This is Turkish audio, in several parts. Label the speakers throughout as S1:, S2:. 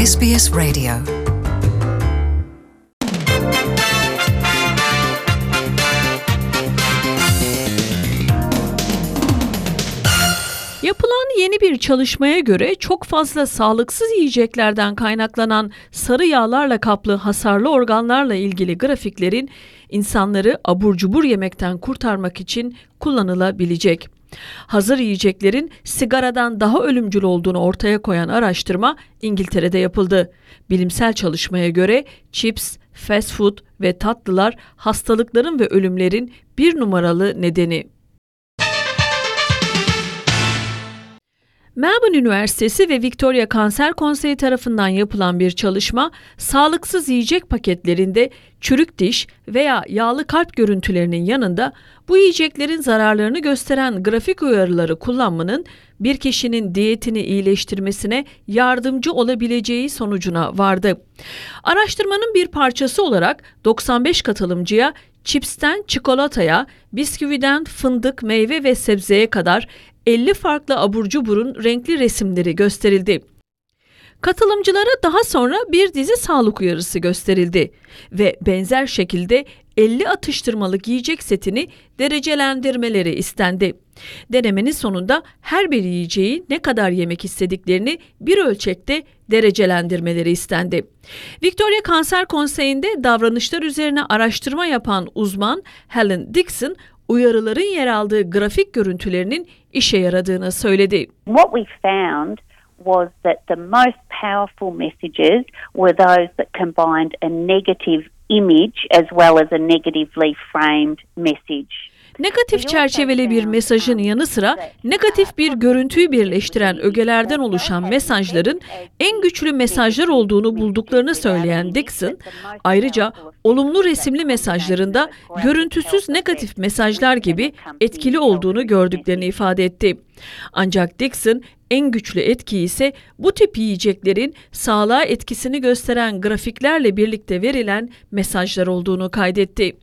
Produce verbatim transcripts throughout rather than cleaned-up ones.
S1: S B S Radio.
S2: Yapılan yeni bir çalışmaya göre çok fazla sağlıksız yiyeceklerden kaynaklanan sarı yağlarla kaplı hasarlı organlarla ilgili grafiklerin insanları abur cubur yemekten kurtarmak için kullanılabilecek. Hazır yiyeceklerin sigaradan daha ölümcül olduğunu ortaya koyan araştırma İngiltere'de yapıldı. Bilimsel çalışmaya göre chips, fast food ve tatlılar hastalıkların ve ölümlerin bir numaralı nedeni. Melbourne Üniversitesi ve Victoria Kanser Konseyi tarafından yapılan bir çalışma, sağlıksız yiyecek paketlerinde çürük diş veya yağlı kalp görüntülerinin yanında bu yiyeceklerin zararlarını gösteren grafik uyarıları kullanmanın bir kişinin diyetini iyileştirmesine yardımcı olabileceği sonucuna vardı. Araştırmanın bir parçası olarak doksan beş katılımcıya çipsten çikolataya, bisküviden fındık, meyve ve sebzeye kadar elli farklı abur cuburun renkli resimleri gösterildi. Katılımcılara daha sonra bir dizi sağlık uyarısı gösterildi ve benzer şekilde elli atıştırmalık yiyecek setini derecelendirmeleri istendi. Denemenin sonunda her bir yiyeceği ne kadar yemek istediklerini bir ölçekte derecelendirmeleri istendi. Victoria Kanser Konseyi'nde davranışlar üzerine araştırma yapan uzman Helen Dixon, uyarıların yer aldığı grafik görüntülerinin işe yaradığını söyledi.
S3: What we found was that the most powerful messages were those that combined a negative image as well as a negatively framed message.
S2: Negatif çerçeveli bir mesajın yanı sıra negatif bir görüntüyü birleştiren ögelerden oluşan mesajların en güçlü mesajlar olduğunu bulduklarını söyleyen Dixon, ayrıca olumlu resimli mesajlarında görüntüsüz negatif mesajlar gibi etkili olduğunu gördüklerini ifade etti. Ancak Dixon, en güçlü etki ise bu tip yiyeceklerin sağlığa etkisini gösteren grafiklerle birlikte verilen mesajlar olduğunu kaydetti.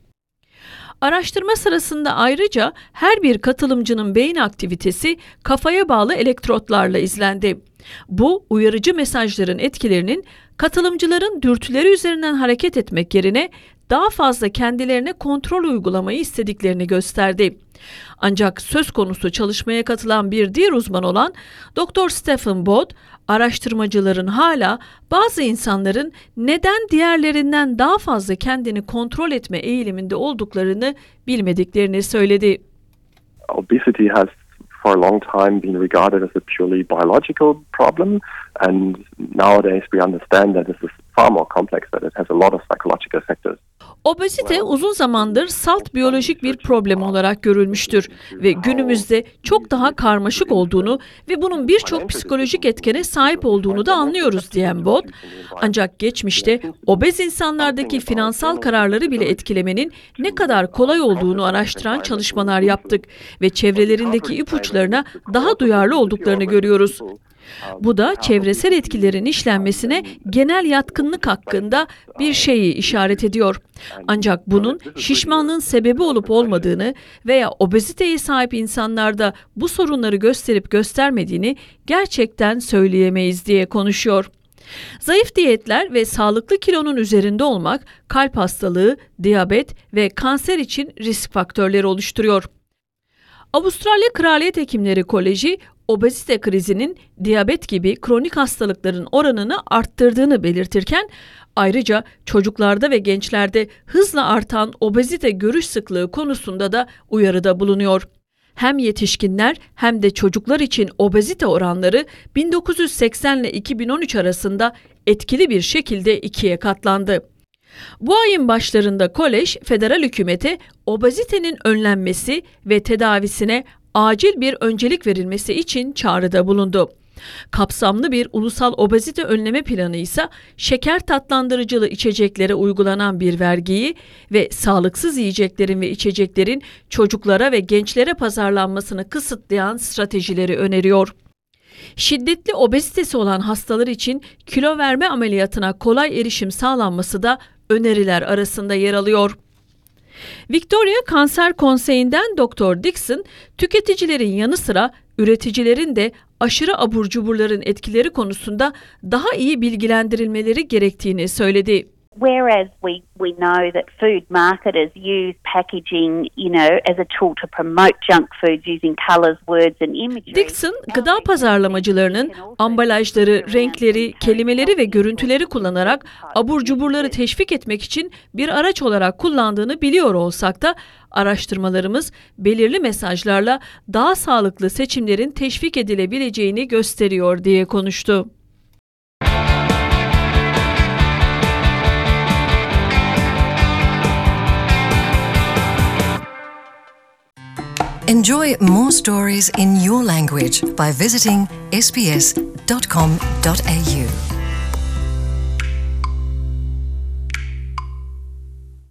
S2: Araştırma sırasında ayrıca her bir katılımcının beyin aktivitesi kafaya bağlı elektrotlarla izlendi. Bu, uyarıcı mesajların etkilerinin katılımcıların dürtüleri üzerinden hareket etmek yerine daha fazla kendilerine kontrol uygulamayı istediklerini gösterdi. Ancak söz konusu çalışmaya katılan bir diğer uzman olan doktor Stephen Bod, araştırmacıların hala bazı insanların neden diğerlerinden daha fazla kendini kontrol etme eğiliminde olduklarını bilmediklerini söyledi.
S4: Obesity has for a long time been regarded as a purely biological problem, and nowadays we understand that this is far more complex, that it has a lot of psychological factors.
S2: Obezite uzun zamandır salt biyolojik bir problem olarak görülmüştür ve günümüzde çok daha karmaşık olduğunu ve bunun birçok psikolojik etkene sahip olduğunu da anlıyoruz diyen Bod, ancak geçmişte obez insanlardaki finansal kararları bile etkilemenin ne kadar kolay olduğunu araştıran çalışmalar yaptık ve çevrelerindeki ipuçlarına daha duyarlı olduklarını görüyoruz. Bu da çevresel etkilerin işlenmesine genel yatkınlık hakkında bir şeyi işaret ediyor. Ancak bunun şişmanlığın sebebi olup olmadığını veya obeziteye sahip insanlarda bu sorunları gösterip göstermediğini gerçekten söyleyemeyiz diye konuşuyor. Zayıf diyetler ve sağlıklı kilonun üzerinde olmak kalp hastalığı, diyabet ve kanser için risk faktörleri oluşturuyor. Avustralya Kraliyet Hekimleri Koleji, obezite krizinin diyabet gibi kronik hastalıkların oranını arttırdığını belirtirken, ayrıca çocuklarda ve gençlerde hızla artan obezite görüş sıklığı konusunda da uyarıda bulunuyor. Hem yetişkinler hem de çocuklar için obezite oranları bin dokuz yüz seksen ile iki bin on üç arasında etkili bir şekilde ikiye katlandı. Bu ayın başlarında kolej, federal hükümete obezitenin önlenmesi ve tedavisine acil bir öncelik verilmesi için çağrıda bulundu. Kapsamlı bir ulusal obezite önleme planı ise şeker tatlandırıcılı içeceklere uygulanan bir vergiyi ve sağlıksız yiyeceklerin ve içeceklerin çocuklara ve gençlere pazarlanmasını kısıtlayan stratejileri öneriyor. Şiddetli obezitesi olan hastalar için kilo verme ameliyatına kolay erişim sağlanması da öneriler arasında yer alıyor. Victoria Kanser Konseyi'nden doktor Dixon, tüketicilerin yanı sıra Üreticilerin de aşırı abur cuburların etkileri konusunda daha iyi bilgilendirilmeleri gerektiğini söyledi.
S3: Whereas we, we know that food marketers use packaging, you know, as a tool to promote junk foods using colours, words and imagery.
S2: Dixon, gıda pazarlamacılarının ambalajları, renkleri, kelimeleri ve görüntüleri kullanarak abur cuburları teşvik etmek için bir araç olarak kullandığını biliyor olsak da araştırmalarımız belirli mesajlarla daha sağlıklı seçimlerin teşvik edilebileceğini gösteriyor diye konuştu.
S1: Enjoy more stories in your language by visiting s b s dot com dot a u.